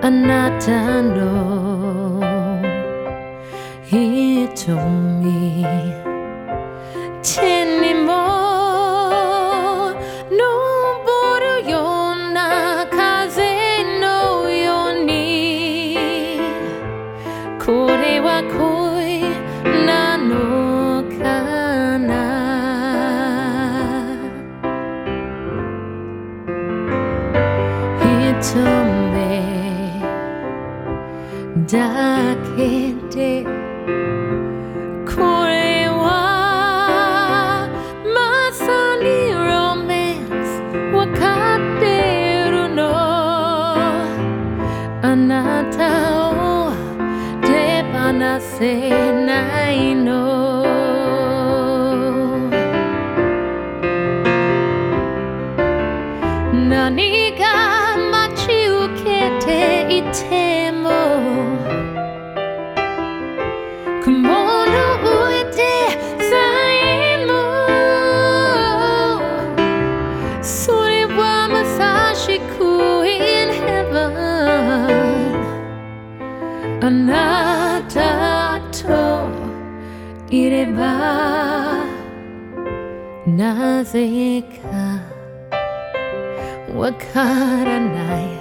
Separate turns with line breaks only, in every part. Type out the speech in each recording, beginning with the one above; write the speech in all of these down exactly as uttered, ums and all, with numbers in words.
あなたの瞳手にも昇るような風のようにこれは恋なのかな一目だけでこれはまさにロマンスわかってるのあなたを手放せないの何が待ち受けていても雲の上でさえもそれはまさしく in heaven あなたといればなぜかわからない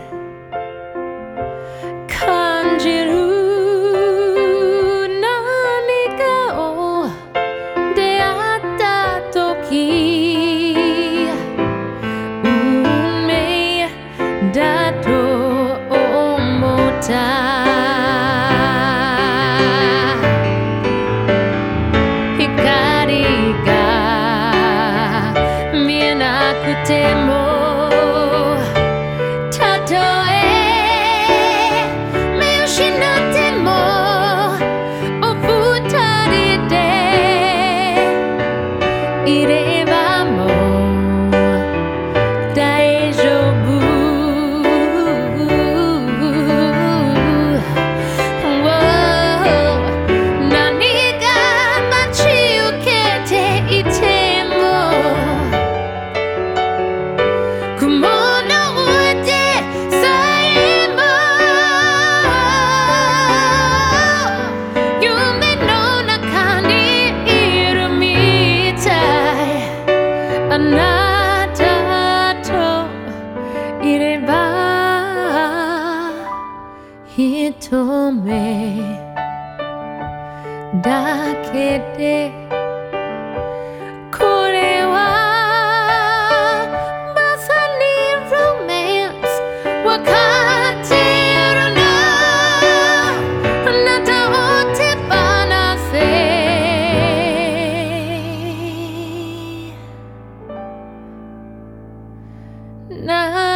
感じるだと思った光が見えなくてもたとえ見失ってもお二人でいればもう大丈夫あなたといれば一目だけでこれはまさにロマンスわかってるのあなたを手放せな